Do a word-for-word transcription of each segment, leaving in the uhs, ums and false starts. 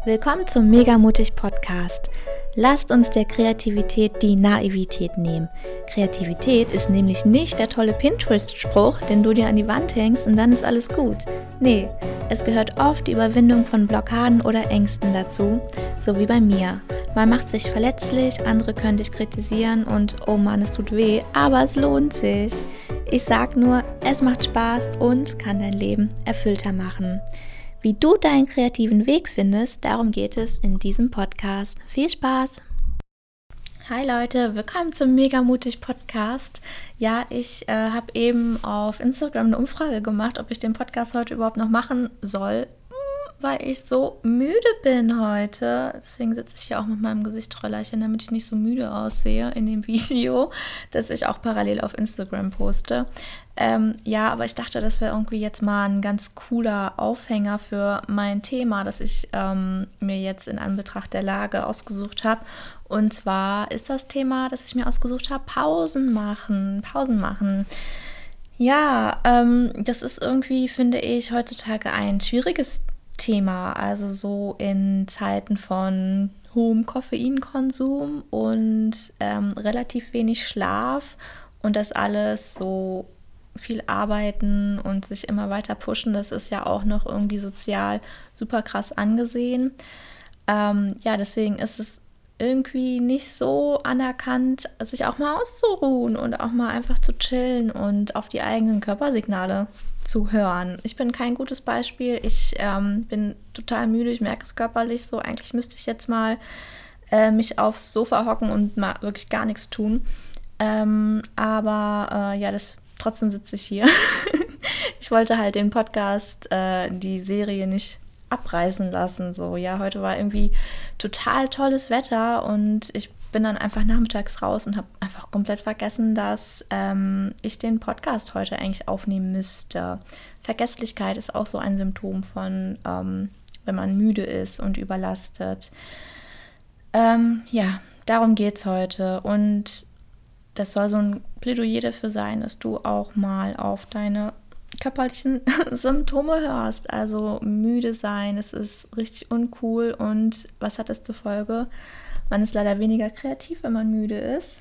Willkommen zum Mega Mutig Podcast. Lasst uns der Kreativität die Naivität nehmen. Kreativität ist nämlich nicht der tolle Pinterest-Spruch, den du dir an die Wand hängst und dann ist alles gut. Nee, es gehört oft die Überwindung von Blockaden oder Ängsten dazu, so wie bei mir. Man macht sich verletzlich, andere können dich kritisieren und oh Mann, es tut weh, aber es lohnt sich. Ich sag nur, es macht Spaß und kann dein Leben erfüllter machen. Wie du deinen kreativen Weg findest, darum geht es in diesem Podcast. Viel Spaß! Hi Leute, willkommen zum Mega Mutig Podcast. Ja, ich äh, habe eben auf Instagram eine Umfrage gemacht, ob ich den Podcast heute überhaupt noch machen soll, weil ich so müde bin heute. Deswegen sitze ich hier auch mit meinem Gesichtstrollerchen, damit ich nicht so müde aussehe in dem Video, das ich auch parallel auf Instagram poste. Ähm, ja, aber ich dachte, das wäre irgendwie jetzt mal ein ganz cooler Aufhänger für mein Thema, das ich ähm, mir jetzt in Anbetracht der Lage ausgesucht habe. Und zwar ist das Thema, das ich mir ausgesucht habe, Pausen machen, Pausen machen. Ja, ähm, das ist irgendwie, finde ich, heutzutage ein schwieriges Thema, also so in Zeiten von hohem Koffeinkonsum und ähm, relativ wenig Schlaf und das alles so viel arbeiten und sich immer weiter pushen, das ist ja auch noch irgendwie sozial super krass angesehen. Ähm, ja, deswegen ist es irgendwie nicht so anerkannt, sich auch mal auszuruhen und auch mal einfach zu chillen und auf die eigenen Körpersignale zu hören. Ich bin kein gutes Beispiel. Ich ähm, bin total müde, ich merke es körperlich so. Eigentlich müsste ich jetzt mal äh, mich aufs Sofa hocken und mal wirklich gar nichts tun. Ähm, aber äh, ja, das, trotzdem sitze ich hier. Ich wollte halt den Podcast, äh, die Serie nicht abreißen lassen. So, ja, heute war irgendwie total tolles Wetter und ich bin dann einfach nachmittags raus und habe einfach komplett vergessen, dass ähm, ich den Podcast heute eigentlich aufnehmen müsste. Vergesslichkeit ist auch so ein Symptom von, ähm, wenn man müde ist und überlastet. Ähm, ja, darum geht es heute und das soll so ein Plädoyer dafür sein, dass du auch mal auf deine körperlichen Symptome hörst. Also müde sein, es ist richtig uncool und was hat das zur Folge? Man ist leider weniger kreativ, wenn man müde ist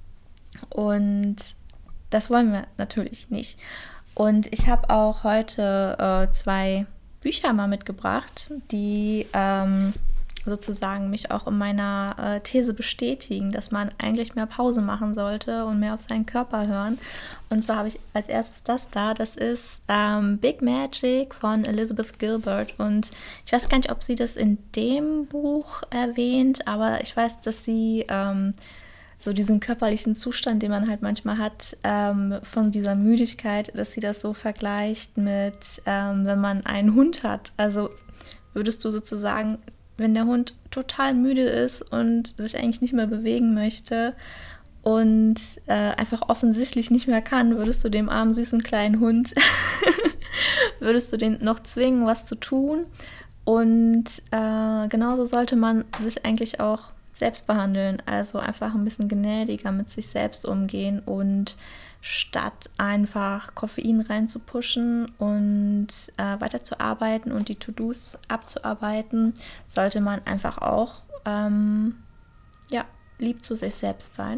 und das wollen wir natürlich nicht. Und ich habe auch heute äh, zwei Bücher mal mitgebracht, die ähm, sozusagen mich auch in meiner äh, These bestätigen, dass man eigentlich mehr Pause machen sollte und mehr auf seinen Körper hören. Und zwar habe ich als erstes das da, das ist ähm, Big Magic von Elizabeth Gilbert und ich weiß gar nicht, ob sie das in dem Buch erwähnt, aber ich weiß, dass sie ähm, so diesen körperlichen Zustand, den man halt manchmal hat, ähm, von dieser Müdigkeit, dass sie das so vergleicht mit, ähm, wenn man einen Hund hat. Also würdest du sozusagen, wenn der Hund total müde ist und sich eigentlich nicht mehr bewegen möchte und äh, einfach offensichtlich nicht mehr kann, würdest du dem armen, süßen kleinen Hund, würdest du den noch zwingen, was zu tun. Und äh, genauso sollte man sich eigentlich auch selbst behandeln, also einfach ein bisschen gnädiger mit sich selbst umgehen und statt einfach Koffein reinzupushen und äh, weiterzuarbeiten und die To-Dos abzuarbeiten, sollte man einfach auch ähm, ja, lieb zu sich selbst sein.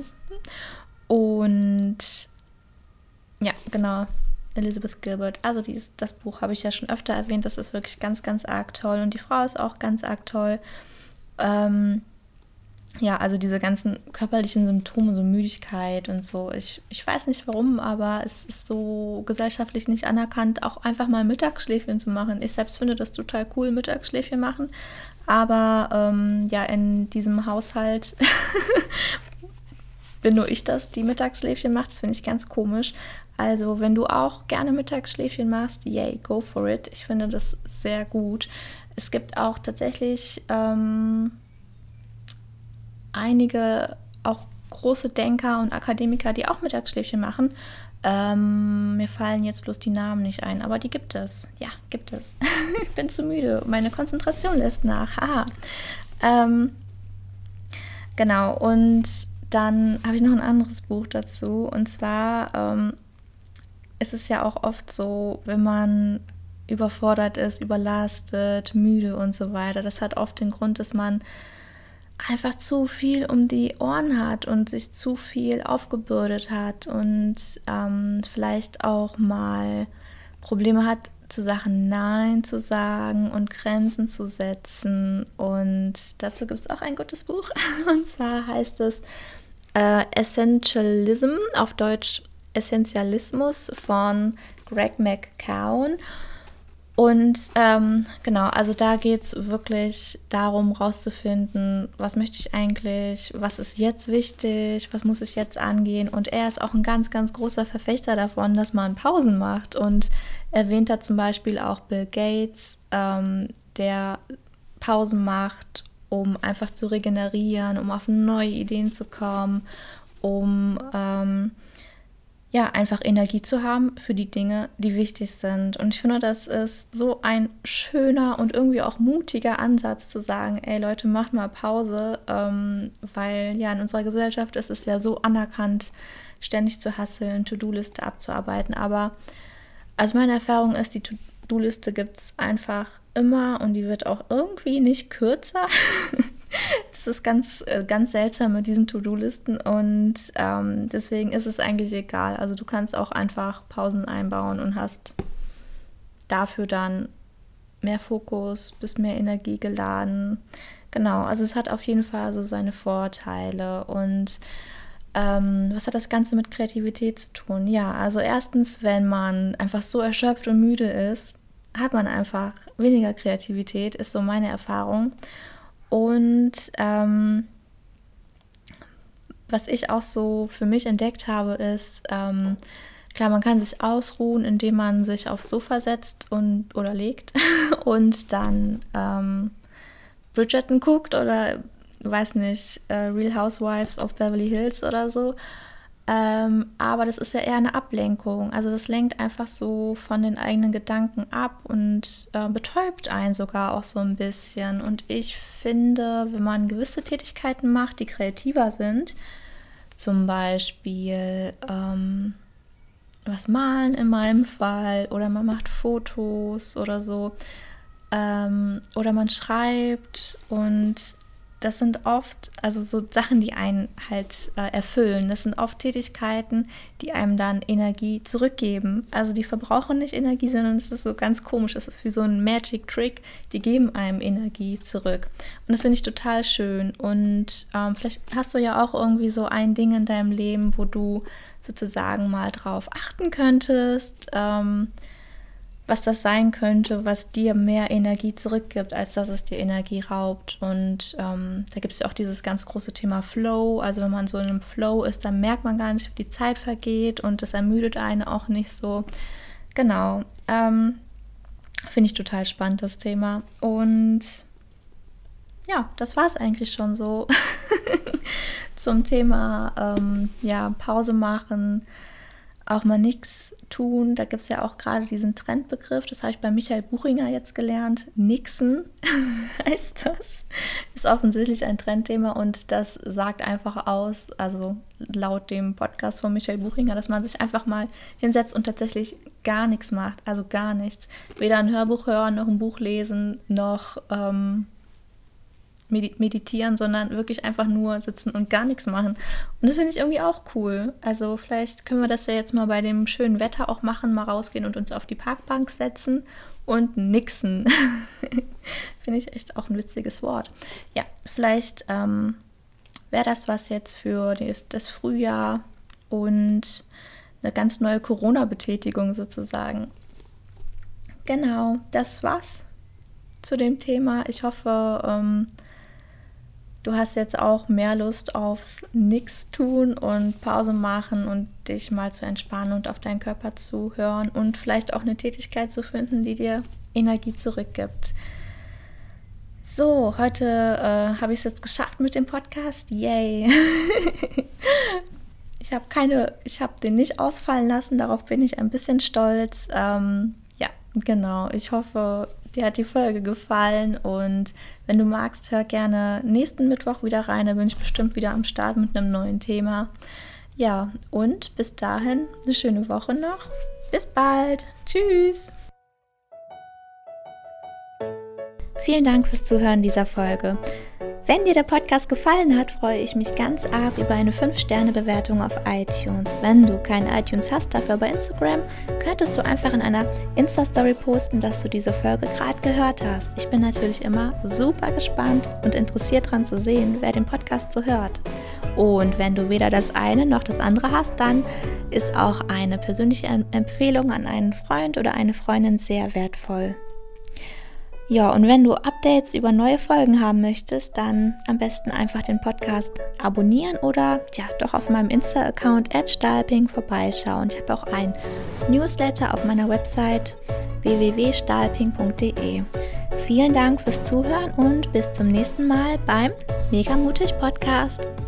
Und ja, genau, Elizabeth Gilbert, also dies, das Buch habe ich ja schon öfter erwähnt, das ist wirklich ganz, ganz arg toll und die Frau ist auch ganz arg toll. Ähm, Ja, also diese ganzen körperlichen Symptome, so Müdigkeit und so, ich, ich weiß nicht warum, aber es ist so gesellschaftlich nicht anerkannt, auch einfach mal Mittagsschläfchen zu machen. Ich selbst finde das total cool, Mittagsschläfchen machen, aber ähm, ja, in diesem Haushalt bin nur ich das, die Mittagsschläfchen macht, das finde ich ganz komisch. Also wenn du auch gerne Mittagsschläfchen machst, yay, go for it. Ich finde das sehr gut. Es gibt auch tatsächlich ähm, einige auch große Denker und Akademiker, die auch Mittagsschläfchen machen. Ähm, mir fallen jetzt bloß die Namen nicht ein, aber die gibt es. Ja, gibt es. Ich bin zu müde. Meine Konzentration lässt nach. Haha. Ähm, genau, und dann habe ich noch ein anderes Buch dazu. Und zwar ähm, ist es ja auch oft so, wenn man überfordert ist, überlastet, müde und so weiter. Das hat oft den Grund, dass man einfach zu viel um die Ohren hat und sich zu viel aufgebürdet hat und ähm, vielleicht auch mal Probleme hat, zu Sachen Nein zu sagen und Grenzen zu setzen. Und dazu gibt es auch ein gutes Buch. Und zwar heißt es äh, Essentialism, auf Deutsch Essentialismus von Greg McKeown. Und ähm, genau, also da geht es wirklich darum, rauszufinden, was möchte ich eigentlich, was ist jetzt wichtig, was muss ich jetzt angehen. Und er ist auch ein ganz, ganz großer Verfechter davon, dass man Pausen macht. Und erwähnt da zum Beispiel auch Bill Gates, ähm, der Pausen macht, um einfach zu regenerieren, um auf neue Ideen zu kommen, um ähm, ja, einfach Energie zu haben für die Dinge, die wichtig sind. Und ich finde, das ist so ein schöner und irgendwie auch mutiger Ansatz zu sagen, ey Leute, macht mal Pause, ähm, weil ja in unserer Gesellschaft ist es ja so anerkannt, ständig zu hustlen, To-Do-Liste abzuarbeiten. Aber also meine Erfahrung ist, die To-Do-Liste gibt es einfach immer und die wird auch irgendwie nicht kürzer. Das ist ganz, ganz seltsam mit diesen To-Do-Listen und ähm, deswegen ist es eigentlich egal. Also du kannst auch einfach Pausen einbauen und hast dafür dann mehr Fokus, bist mehr Energie geladen. Genau, also es hat auf jeden Fall so seine Vorteile. Und ähm, was hat das Ganze mit Kreativität zu tun? Ja, also erstens, wenn man einfach so erschöpft und müde ist, hat man einfach weniger Kreativität, ist so meine Erfahrung. Und ähm, was ich auch so für mich entdeckt habe, ist, ähm, klar, man kann sich ausruhen, indem man sich aufs Sofa setzt und oder legt und dann ähm, Bridgerton guckt oder, weiß nicht, äh, Real Housewives of Beverly Hills oder so. Ähm, aber das ist ja eher eine Ablenkung. Also das lenkt einfach so von den eigenen Gedanken ab und äh, betäubt einen sogar auch so ein bisschen. Und ich finde, wenn man gewisse Tätigkeiten macht, die kreativer sind, zum Beispiel ähm, was malen in meinem Fall oder man macht Fotos oder so ähm, oder man schreibt und das sind oft, also so Sachen, die einen halt äh, erfüllen. Das sind oft Tätigkeiten, die einem dann Energie zurückgeben. Also die verbrauchen nicht Energie, sondern das ist so ganz komisch. Das ist wie so ein Magic Trick. Die geben einem Energie zurück. Und das finde ich total schön. Und ähm, vielleicht hast du ja auch irgendwie so ein Ding in deinem Leben, wo du sozusagen mal drauf achten könntest, ähm, was das sein könnte, was dir mehr Energie zurückgibt, als dass es dir Energie raubt. Und ähm, da gibt es ja auch dieses ganz große Thema Flow. Also wenn man so in einem Flow ist, dann merkt man gar nicht, wie die Zeit vergeht und das ermüdet einen auch nicht so. Genau. Ähm, finde ich total spannend, das Thema. Und ja, das war es eigentlich schon so zum Thema ähm, ja, Pause machen, auch mal nichts tun. Da gibt es ja auch gerade diesen Trendbegriff, das habe ich bei Michael Buchinger jetzt gelernt. Nixen heißt das. Ist offensichtlich ein Trendthema und das sagt einfach aus, also laut dem Podcast von Michael Buchinger, dass man sich einfach mal hinsetzt und tatsächlich gar nichts macht, also gar nichts. Weder ein Hörbuch hören, noch ein Buch lesen, noch ähm, meditieren, sondern wirklich einfach nur sitzen und gar nichts machen. Und das finde ich irgendwie auch cool. Also vielleicht können wir das ja jetzt mal bei dem schönen Wetter auch machen, mal rausgehen und uns auf die Parkbank setzen und nixen. Finde ich echt auch ein witziges Wort. Ja, vielleicht ähm, wäre das was jetzt für das, das Frühjahr und eine ganz neue Corona-Betätigung sozusagen. Genau, das war's zu dem Thema. Ich hoffe, ähm, du hast jetzt auch mehr Lust aufs Nix tun und Pause machen und dich mal zu entspannen und auf deinen Körper zu hören und vielleicht auch eine Tätigkeit zu finden, die dir Energie zurückgibt. So, heute äh, habe ich es jetzt geschafft mit dem Podcast. Yay! Ich habe keine, ich habe den nicht ausfallen lassen, darauf bin ich ein bisschen stolz. Ähm, ja, genau. Ich hoffe, dir hat die Folge gefallen und wenn du magst, hör gerne nächsten Mittwoch wieder rein, da bin ich bestimmt wieder am Start mit einem neuen Thema. Ja, und bis dahin eine schöne Woche noch. Bis bald. Tschüss. Vielen Dank fürs Zuhören dieser Folge. Wenn dir der Podcast gefallen hat, freue ich mich ganz arg über eine fünf Sterne Bewertung auf iTunes. Wenn du kein iTunes hast, dafür bei Instagram, könntest du einfach in einer Insta-Story posten, dass du diese Folge gerade gehört hast. Ich bin natürlich immer super gespannt und interessiert daran zu sehen, wer den Podcast so hört. Und wenn du weder das eine noch das andere hast, dann ist auch eine persönliche Empfehlung an einen Freund oder eine Freundin sehr wertvoll. Ja, und wenn du Updates über neue Folgen haben möchtest, dann am besten einfach den Podcast abonnieren oder ja, doch auf meinem Insta-Account at stalping vorbeischauen. Ich habe auch ein Newsletter auf meiner Website w w w punkt stalping punkt d e. Vielen Dank fürs Zuhören und bis zum nächsten Mal beim Mega Mutig Podcast.